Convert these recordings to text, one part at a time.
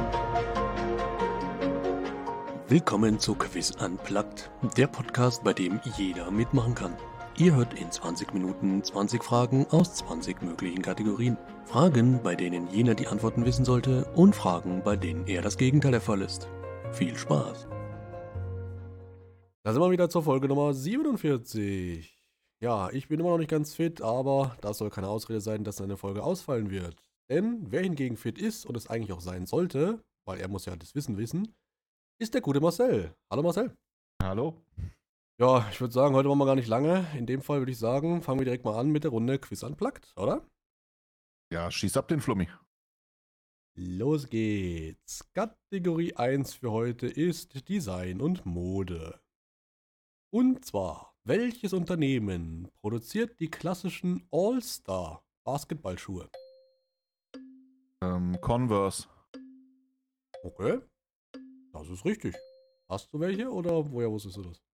Willkommen zu Quiz Unplugged, der Podcast, bei dem jeder mitmachen kann. Ihr hört in 20 Minuten 20 Fragen aus 20 möglichen Kategorien. Fragen, bei denen jener die Antworten wissen sollte, und Fragen, bei denen eher das Gegenteil der Fall ist. Viel Spaß! Da sind wir wieder zur Folge Nummer 47. Ja, ich bin immer noch nicht ganz fit, aber das soll keine Ausrede sein, dass eine Folge ausfallen wird. Denn wer hingegen fit ist und es eigentlich auch sein sollte, weil er muss ja das Wissen wissen, ist der gute Marcel. Hallo Marcel. Hallo. Ja, ich würde sagen, heute machen wir gar nicht lange. In dem Fall würde ich sagen, fangen wir direkt mal an mit der Runde Quiz Unplugged, oder? Ja, schieß ab den Flummi. Los geht's. Kategorie 1 für heute ist Design und Mode. Und zwar, welches Unternehmen produziert die klassischen All-Star Basketballschuhe? Converse. Okay, das ist richtig. Hast du welche oder woher wusstest du das?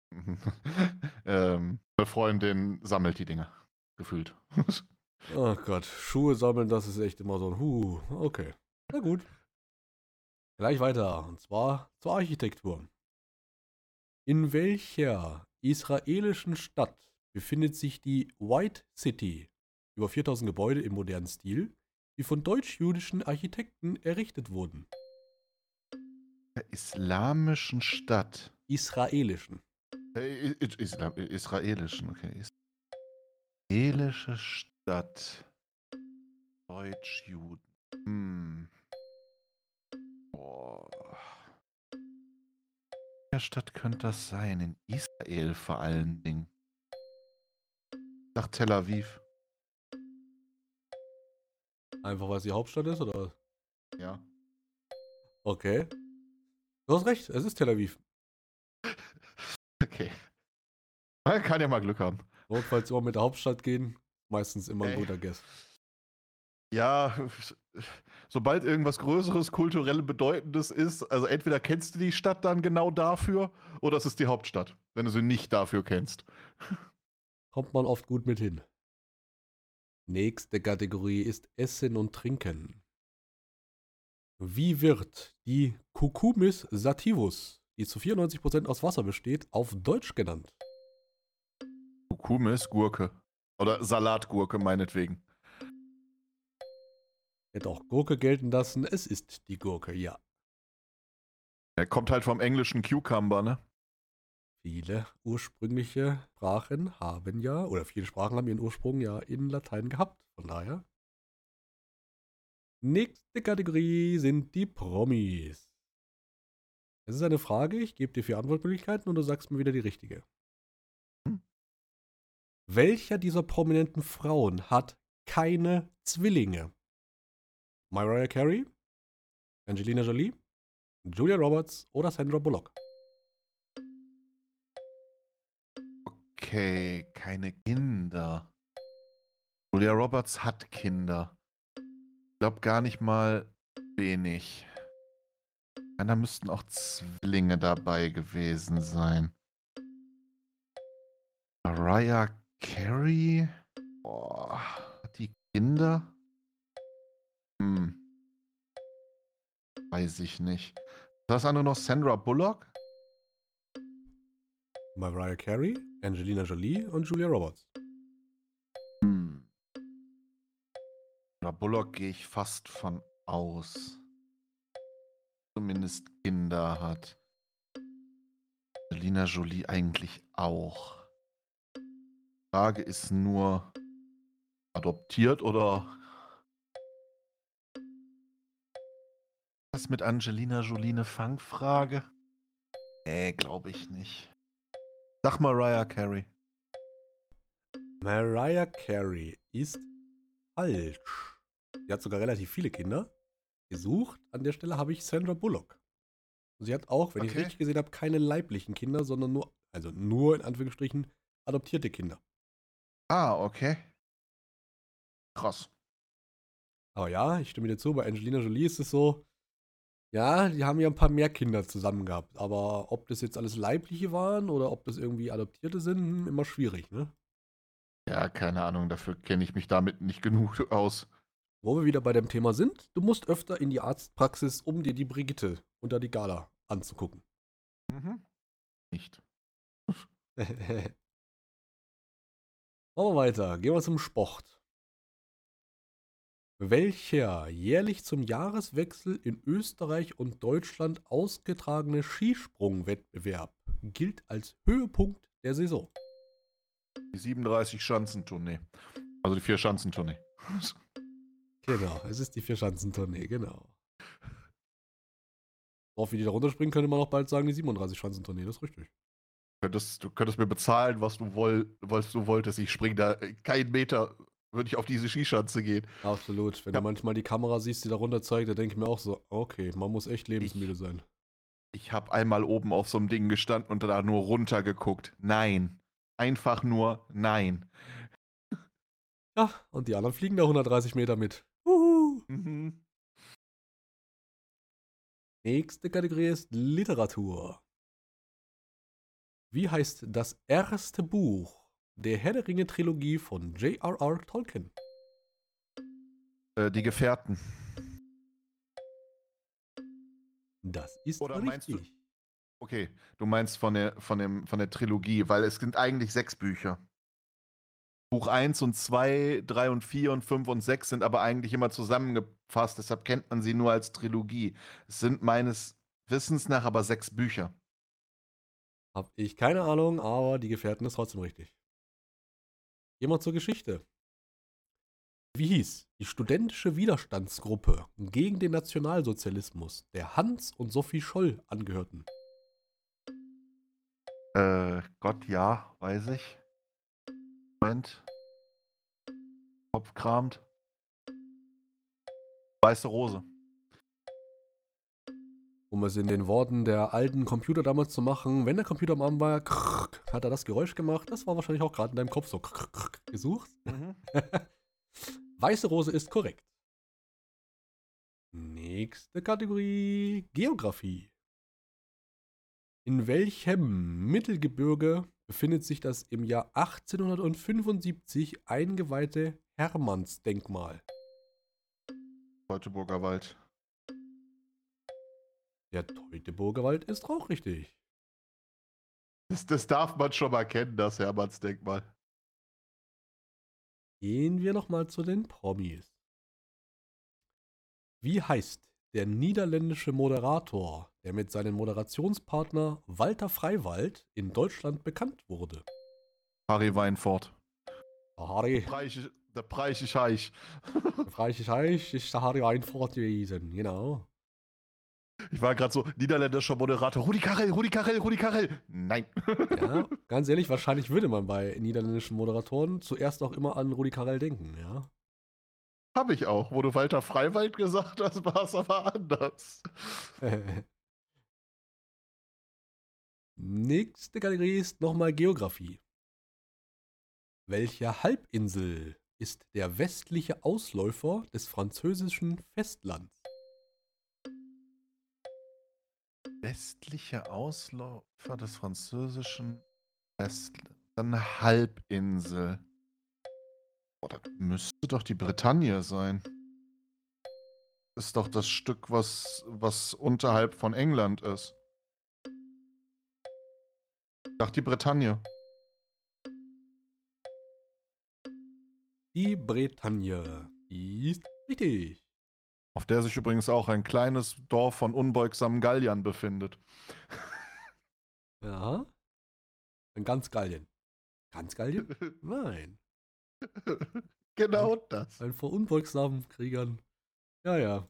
Eine Freundin sammelt die Dinger. Gefühlt. Ach Gott, Schuhe sammeln, das ist echt immer so ein Okay, na gut. Gleich weiter, und zwar zur Architektur. In welcher israelischen Stadt befindet sich die White City, über 4000 Gebäude im modernen Stil, die von deutsch-jüdischen Architekten errichtet wurden? Der islamischen Stadt. Israelischen. Israelischen, okay. Israelische Stadt. Deutsch-Juden. Boah. Welche Stadt könnte das sein? In Israel vor allen Dingen. Nach Tel Aviv. Einfach weil es die Hauptstadt ist, oder was? Ja. Okay. Du hast recht, es ist Tel Aviv. Okay. Man kann ja mal Glück haben. Notfalls immer mit der Hauptstadt gehen, meistens immer ein guter Guess. Ja, sobald irgendwas Größeres, kulturell Bedeutendes ist, also entweder kennst du die Stadt dann genau dafür oder es ist die Hauptstadt, wenn du sie nicht dafür kennst. Kommt man oft gut mit hin. Nächste Kategorie ist Essen und Trinken. Wie wird die Cucumis sativus, die zu 94% aus Wasser besteht, auf Deutsch genannt? Kumis, Gurke. Oder Salatgurke meinetwegen. Hätte auch Gurke gelten lassen, es ist die Gurke, ja. Er kommt halt vom englischen Cucumber, ne? Viele ursprüngliche Sprachen haben ja, oder viele Sprachen haben ihren Ursprung ja in Latein gehabt, von daher. Nächste Kategorie sind die Promis. Es ist eine Frage, ich gebe dir 4 Antwortmöglichkeiten und du sagst mir wieder die richtige. Hm. Welcher dieser prominenten Frauen hat keine Zwillinge? Mariah Carey, Angelina Jolie, Julia Roberts oder Sandra Bullock? Okay, keine Kinder. Julia Roberts hat Kinder. Ich glaube gar nicht mal wenig. Da müssten auch Zwillinge dabei gewesen sein. Mariah Carey? Boah, hat die Kinder? Weiß ich nicht. Was andere noch? Sandra Bullock? Mariah Carey, Angelina Jolie und Julia Roberts. Sandra Bullock gehe ich fast von aus. Zumindest Kinder hat. Angelina Jolie eigentlich auch. Frage ist nur, adoptiert oder was mit Angelina Jolie eine Fangfrage? Nee, glaube ich nicht. Sag Mariah Carey. Mariah Carey ist falsch. Sie hat sogar relativ viele Kinder. Gesucht, an der Stelle habe ich Sandra Bullock. Sie hat auch, wenn ich es Okay. richtig gesehen habe, keine leiblichen Kinder, sondern nur in Anführungsstrichen adoptierte Kinder. Ah, okay. Krass. Aber ja, ich stimme dir zu, bei Angelina Jolie ist es so, ja, die haben ja ein paar mehr Kinder zusammen gehabt. Aber ob das jetzt alles leibliche waren oder ob das irgendwie adoptierte sind, immer schwierig, ne? Ja, keine Ahnung, dafür kenne ich mich damit nicht genug aus. Wo wir wieder bei dem Thema sind, du musst öfter in die Arztpraxis, um dir die Brigitte unter die Gala anzugucken. Mhm. Nicht. Machen wir weiter. Gehen wir zum Sport. Welcher jährlich zum Jahreswechsel in Österreich und Deutschland ausgetragene Skisprungwettbewerb gilt als Höhepunkt der Saison? Die 37-Schanzentournee. Also die 4-Schanzentournee. Genau, es ist die Vierschanzentournee, genau. Auf wie die da runterspringen, könnte man auch bald sagen, die 37-Schanzentournee, das ist richtig. Du könntest mir bezahlen, was du wolltest. Ich spring da keinen Meter, würde ich auf diese Skischanze gehen. Absolut. Wenn Ja. du manchmal die Kamera siehst, die da runter zeigt, dann denke ich mir auch so, okay, man muss echt lebensmüde sein. Ich habe einmal oben auf so einem Ding gestanden und da nur runtergeguckt. Nein. Einfach nur nein. Ja, und die anderen fliegen da 130 Meter mit. Uhu. Mhm. Nächste Kategorie ist Literatur. Wie heißt das erste Buch der Herr der Ringe-Trilogie von J.R.R. Tolkien? Die Gefährten. Das ist Oder meinst du, richtig. okay, du meinst von der Trilogie, weil es sind eigentlich 6 Bücher. Buch 1 und 2, 3 und 4 und 5 und 6 sind aber eigentlich immer zusammengefasst, deshalb kennt man sie nur als Trilogie. Es sind meines Wissens nach aber 6 Bücher. Hab ich keine Ahnung, aber die Gefährten ist trotzdem richtig. Gehen wir zur Geschichte. Wie hieß die studentische Widerstandsgruppe gegen den Nationalsozialismus, der Hans und Sophie Scholl angehörten? Gott, ja, weiß ich. Moment. Kopf kramt. Weiße Rose. Um es in den Worten der alten Computer damals zu machen, wenn der Computer am Arm war, hat er das Geräusch gemacht. Das war wahrscheinlich auch gerade in deinem Kopf so gesucht. Mhm. Weiße Rose ist korrekt. Nächste Kategorie: Geografie. In welchem Mittelgebirge befindet sich das im Jahr 1875 eingeweihte Hermannsdenkmal? Teutoburger Wald. Der Teutoburger Wald ist auch richtig. Das darf man schon mal kennen, das Hermannsdenkmal. Gehen wir nochmal zu den Promis. Wie heißt der niederländische Moderator, der mit seinem Moderationspartner Walter Freiwald in Deutschland bekannt wurde? Harry Weinfurt. Harry, Der Preis ist heich. Freilich ist der Harry Weinfurt gewesen, genau. Ich war gerade so, niederländischer Moderator. Rudi Carrell, Rudi Carrell, Rudi Carrell. Nein. Ja, ganz ehrlich, wahrscheinlich würde man bei niederländischen Moderatoren zuerst auch immer an Rudi Carrell denken, ja. Habe ich auch. Wo du Walter Freiwald gesagt hast, war es aber anders. Nächste Kategorie ist nochmal Geografie. Welche Halbinsel ist der westliche Ausläufer des französischen Festlands? Westliche Ausläufer des französischen Festlands. Eine Halbinsel. Oh, das müsste doch die Bretagne sein. Ist doch das Stück, was unterhalb von England ist. Ich dachte die Bretagne. Die Bretagne. Die ist richtig. Auf der sich übrigens auch ein kleines Dorf von unbeugsamen Galliern befindet. Ja. Ein ganz Gallien. Ganz Gallien? Nein. Genau das. Ein vor unbeugsamen Kriegern. Ja, ja.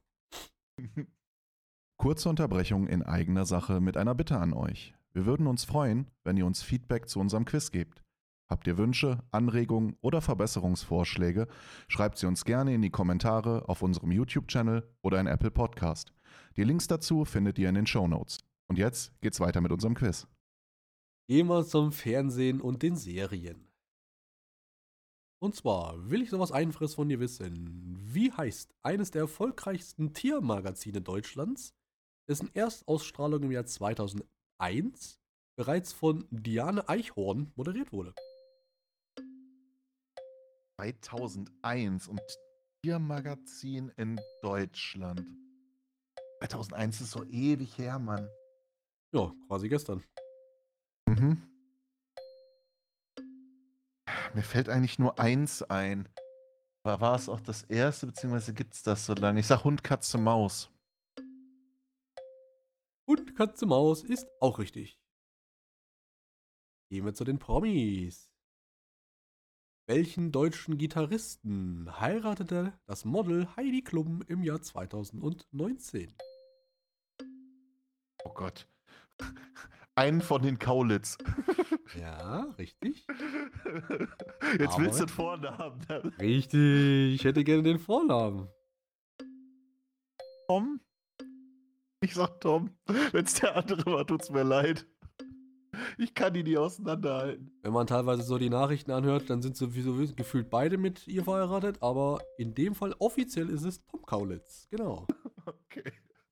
Kurze Unterbrechung in eigener Sache mit einer Bitte an euch. Wir würden uns freuen, wenn ihr uns Feedback zu unserem Quiz gebt. Habt ihr Wünsche, Anregungen oder Verbesserungsvorschläge, schreibt sie uns gerne in die Kommentare auf unserem YouTube-Channel oder in Apple Podcast. Die Links dazu findet ihr in den Shownotes. Und jetzt geht's weiter mit unserem Quiz. Gehen wir zum Fernsehen und den Serien. Und zwar will ich sowas Einfaches von dir wissen. Wie heißt eines der erfolgreichsten Tiermagazine Deutschlands, dessen Erstausstrahlung im Jahr 2001 bereits von Diane Eichhorn moderiert wurde? 2001 und Magazin in Deutschland. 2001 ist so ewig her, Mann. Ja, quasi gestern. Mhm. Mir fällt eigentlich nur eins ein. War es auch das erste, beziehungsweise gibt es das so lange? Ich sag Hund, Katze, Maus. Und Katze Maus ist auch richtig. Gehen wir zu den Promis. Welchen deutschen Gitarristen heiratete das Model Heidi Klum im Jahr 2019? Oh Gott. Einen von den Kaulitz. Ja, richtig. Jetzt willst du Aber- den Vornamen. Ne? Richtig, ich hätte gerne den Vornamen. Tom? Ich sag Tom. Wenn es der andere war, tut's mir leid. Ich kann die nicht auseinanderhalten. Wenn man teilweise so die Nachrichten anhört, dann sind sowieso gefühlt beide mit ihr verheiratet, aber in dem Fall offiziell ist es Tom Kaulitz. Genau. Okay.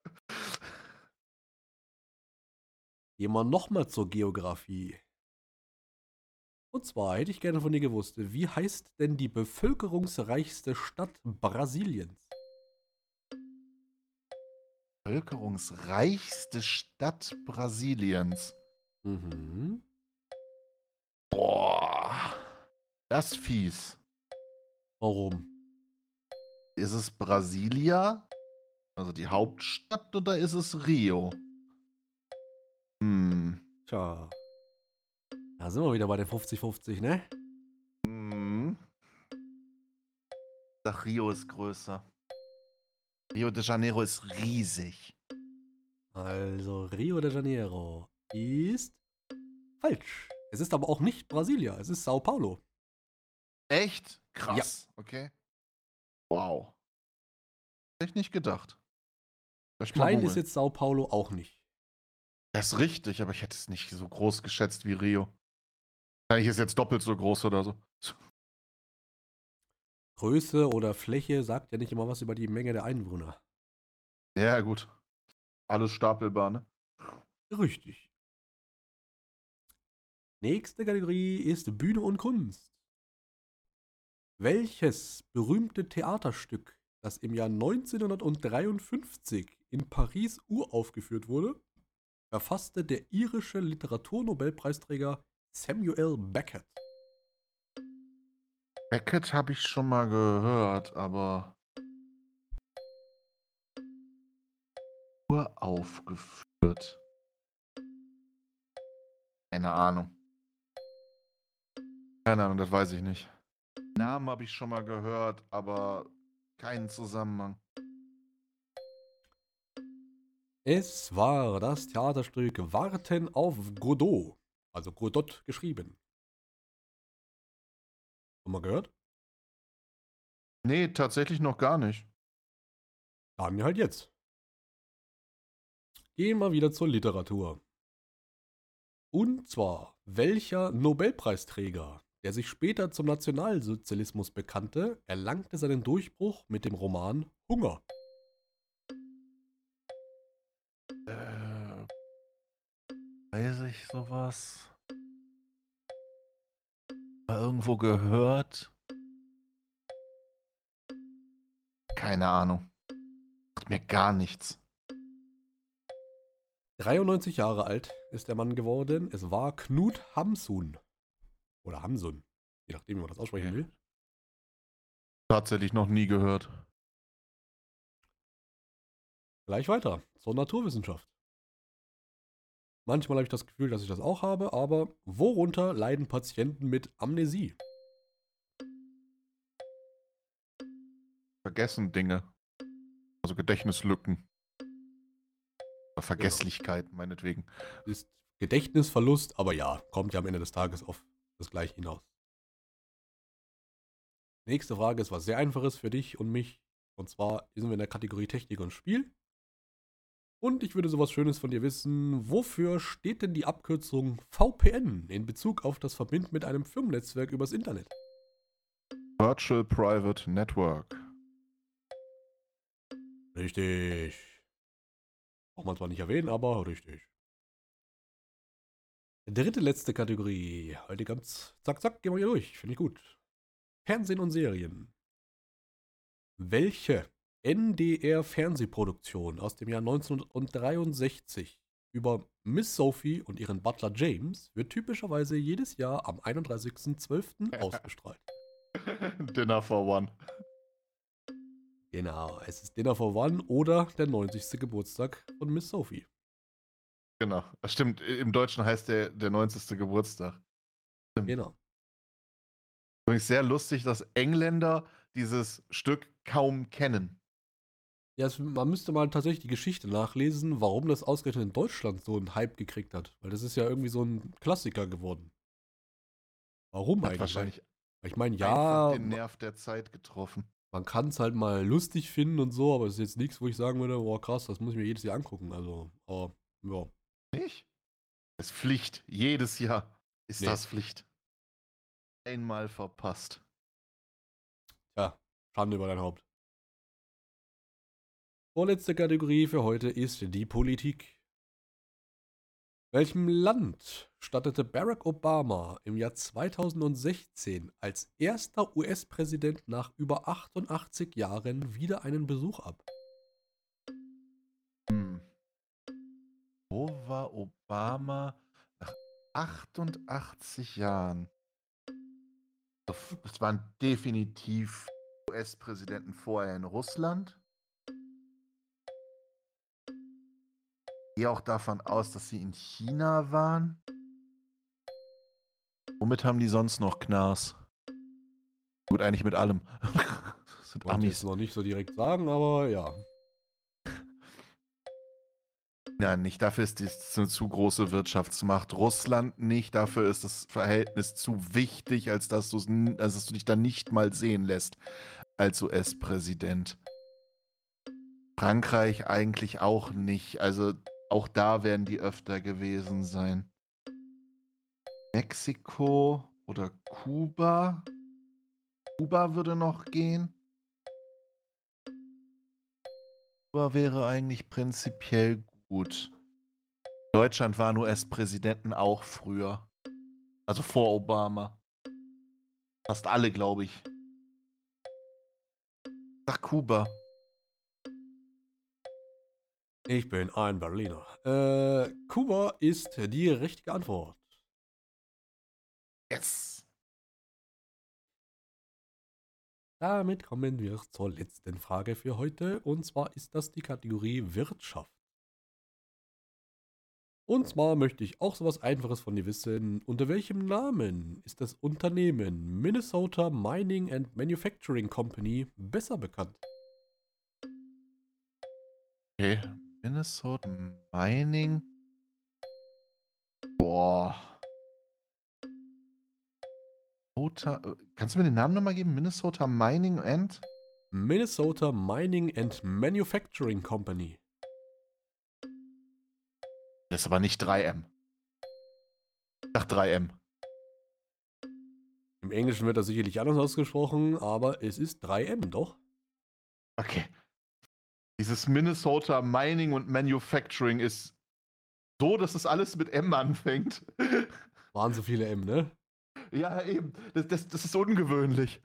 Gehen wir nochmal zur Geografie. Und zwar hätte ich gerne von dir gewusst, wie heißt denn die bevölkerungsreichste Stadt Brasiliens? Bevölkerungsreichste Stadt Brasiliens. Mhm. Boah. Das ist fies. Warum? Ist es Brasilia? Also die Hauptstadt oder ist es Rio? Hm. Tja. Da sind wir wieder bei den 50-50, ne? Hm. Ich sag, Rio ist größer. Rio de Janeiro ist riesig. Also Rio de Janeiro ist falsch. Es ist aber auch nicht Brasilia, es ist Sao Paulo. Echt? Krass. Okay. Wow. Hätte ich nicht gedacht. Soll ich mal Klein ist googeln? jetzt Sao Paulo auch nicht. Das ist richtig, aber ich hätte es nicht so groß geschätzt wie Rio. Wahrscheinlich ist jetzt doppelt so groß oder so. Größe oder Fläche sagt ja nicht immer was über die Menge der Einwohner. Ja, gut. Alles stapelbar, ne? Richtig. Nächste Kategorie ist Bühne und Kunst. Welches berühmte Theaterstück, das im Jahr 1953 in Paris uraufgeführt wurde, verfasste der irische Literaturnobelpreisträger Samuel Beckett? Beckett habe ich schon mal gehört, aber nur aufgeführt. Keine Ahnung. Keine Ahnung, das weiß ich nicht. Namen habe ich schon mal gehört, aber keinen Zusammenhang. Es war das Theaterstück Warten auf Godot, also Godot geschrieben. Haben wir gehört? Nee, tatsächlich noch gar nicht. Dann halt jetzt. Gehen wir wieder zur Literatur. Und zwar, welcher Nobelpreisträger, der sich später zum Nationalsozialismus bekannte, erlangte seinen Durchbruch mit dem Roman Hunger? Äh, weiß ich sowas? Mal irgendwo gehört? Keine Ahnung. Macht mir gar nichts. 93 Jahre alt ist der Mann geworden. Es war Knut Hamsun. Oder Hamsun. Je nachdem, wie man das aussprechen will. Tatsächlich noch nie gehört. Gleich weiter zur Naturwissenschaft. Manchmal habe ich das Gefühl, dass ich das auch habe, aber worunter leiden Patienten mit Amnesie? Vergessen Dinge. Also Gedächtnislücken. Oder Vergesslichkeit, meinetwegen. Ist Gedächtnisverlust, aber ja, kommt ja am Ende des Tages auf das Gleiche hinaus. Nächste Frage ist was sehr Einfaches für dich und mich. Und zwar sind wir in der Kategorie Technik und Spiel. Und ich würde sowas Schönes von dir wissen. Wofür steht denn die Abkürzung VPN in Bezug auf das Verbinden mit einem Firmennetzwerk übers Internet? Virtual Private Network. Richtig. Braucht man zwar nicht erwähnen, aber richtig. Dritte, letzte Kategorie. Heute ganz zack, zack, gehen wir hier durch. Finde ich gut. Fernsehen und Serien. Welche NDR-Fernsehproduktion aus dem Jahr 1963 über Miss Sophie und ihren Butler James wird typischerweise jedes Jahr am 31.12. ausgestrahlt? Dinner for One. Genau, es ist Dinner for One oder der 90. Geburtstag von Miss Sophie. Genau. Das stimmt, im Deutschen heißt der 90. Geburtstag. Genau. Übrigens sehr lustig, dass Engländer dieses Stück kaum kennen. Ja, man müsste mal tatsächlich die Geschichte nachlesen, warum das ausgerechnet in Deutschland so einen Hype gekriegt hat. Weil das ist ja irgendwie so ein Klassiker geworden. Warum Hat eigentlich? wahrscheinlich Weil ich meine, einfach ja, den Nerv der Zeit getroffen. man kann es halt mal lustig finden und so, aber es ist jetzt nichts, wo ich sagen würde, boah krass, das muss ich mir jedes Jahr angucken. Also, aber, ja. Nicht? Das ist Pflicht. Jedes Jahr ist Nee. das Pflicht. Einmal verpasst. Tja, Schande über dein Haupt. Vorletzte Kategorie für heute ist die Politik. Welchem Land stattete Barack Obama im Jahr 2016 als erster US-Präsident nach über 88 Jahren wieder einen Besuch ab? Wo war Obama nach 88 Jahren? Es waren definitiv US-Präsidenten vorher in Russland. Ich gehe auch davon aus, dass sie in China waren. Womit haben die sonst noch Knars? Gut, eigentlich mit allem. Das sind Wollte ich jetzt Amis. noch nicht so direkt sagen, aber ja. Ja, nicht. Dafür ist es eine zu große Wirtschaftsmacht. Russland nicht. Dafür ist das Verhältnis zu wichtig, als dass du dich da nicht mal sehen lässt als US-Präsident. Frankreich eigentlich auch nicht. Also auch da werden die öfter gewesen sein. Mexiko oder Kuba? Kuba würde noch gehen. Kuba wäre eigentlich prinzipiell gut. Deutschland waren US-Präsidenten auch früher. Also vor Obama. Fast alle, glaube ich. Sag Kuba. Ich bin ein Berliner. Kuba ist die richtige Antwort. Yes. Damit kommen wir zur letzten Frage für heute. Und zwar ist das die Kategorie Wirtschaft. Und zwar möchte ich auch sowas Einfaches von dir wissen. Unter welchem Namen ist das Unternehmen Minnesota Mining and Manufacturing Company besser bekannt? Okay. Minnesota Mining. Boah. Kannst du mir den Namen nochmal geben? Minnesota Mining and? Minnesota Mining and Manufacturing Company. Das ist aber nicht 3M. Nach 3M. Im Englischen wird das sicherlich anders ausgesprochen, aber es ist 3M, doch? Okay. Dieses Minnesota Mining und Manufacturing ist so, dass es alles mit M anfängt. Waren so viele M, ne? Ja, eben. Das ist ungewöhnlich.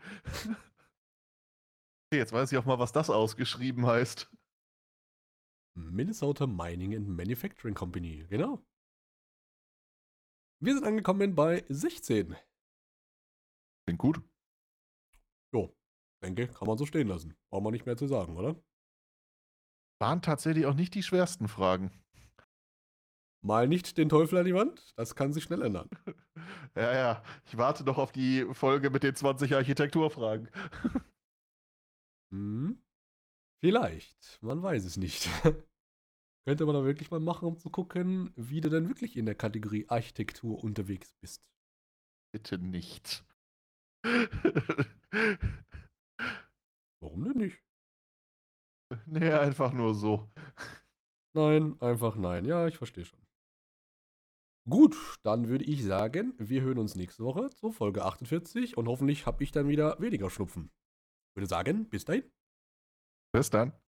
Jetzt weiß ich auch mal, was das ausgeschrieben heißt. Minnesota Mining and Manufacturing Company, genau. Wir sind angekommen bei 16. Klingt gut. Jo, denke, kann man so stehen lassen. Brauchen wir nicht mehr zu sagen, oder? Waren tatsächlich auch nicht die schwersten Fragen. Mal nicht den Teufel an die Wand, das kann sich schnell ändern. Ja. Ich warte noch auf die Folge mit den 20 Architekturfragen. Hm? Vielleicht, man weiß es nicht. Könnte man da wirklich mal machen, um zu gucken, wie du denn wirklich in der Kategorie Architektur unterwegs bist. Bitte nicht. Warum denn nicht? Nee, einfach nur so. Nein, einfach nein. Ja, ich verstehe schon. Gut, dann würde ich sagen, wir hören uns nächste Woche zur Folge 48 und hoffentlich habe ich dann wieder weniger Schnupfen. Würde sagen, bis dahin. Bis dann.